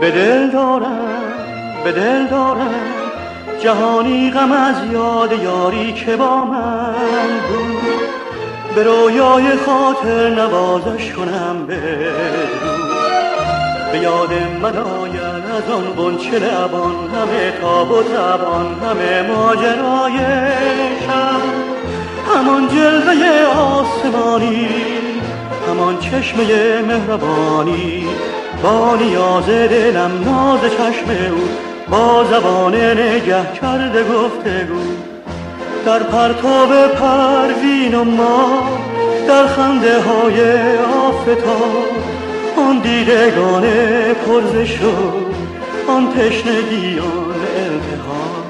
به دل دارم جهانی غم از یاد یاری که با من بود. به رویای خاطر نوازش کنم بدرود. به یاد من آید از آن غنچه لبان، همه تاب و تبان، همه ماجرای شب، همان جلوه آسمانی، همان چشمه مهربانی، با نیاز دلم ناز چشم او، با زبان نگه کرده گفتگو. در پرتاب پروین و ما، در خنده های آفتاب، آن دیدگان پرز شد، آن تشنگی، آن التهاب.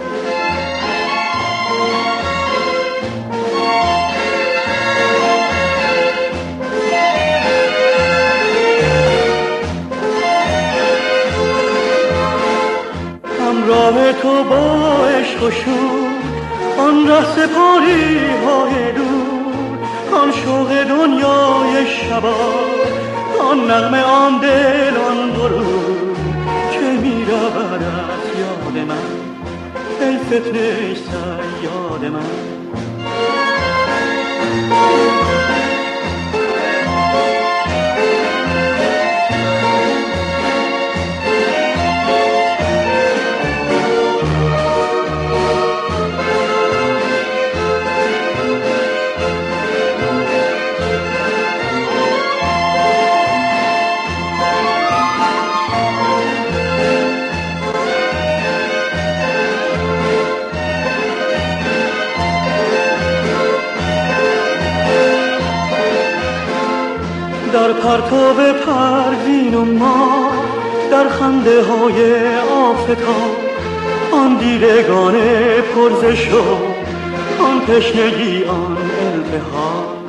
همراه تو با عشق و شور، آن ره سپاری های دور، آن شوق دنیای شباب، آن نغمه، آن دل، آن درود که می رود از یاد من، ای فتنه صیاد من. در پرتاب پروین و ما، در خنده های آفتاب، آن دیدگان پرز شد، آن تشنگی، آن التهاب.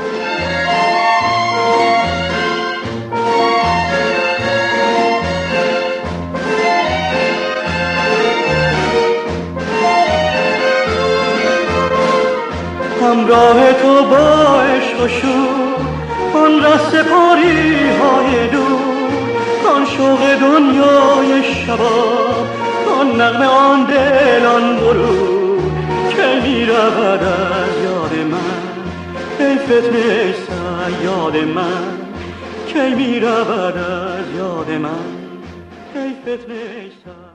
همراه تو با عشق و شور، آن ره سپاری های دور، آن شوق دنیای شباب، آن نغمه، آن دل، آن درود که می رود از یاد من، ای فتنه صیاد من، که می رود از یاد من، ای فتنه صیاد.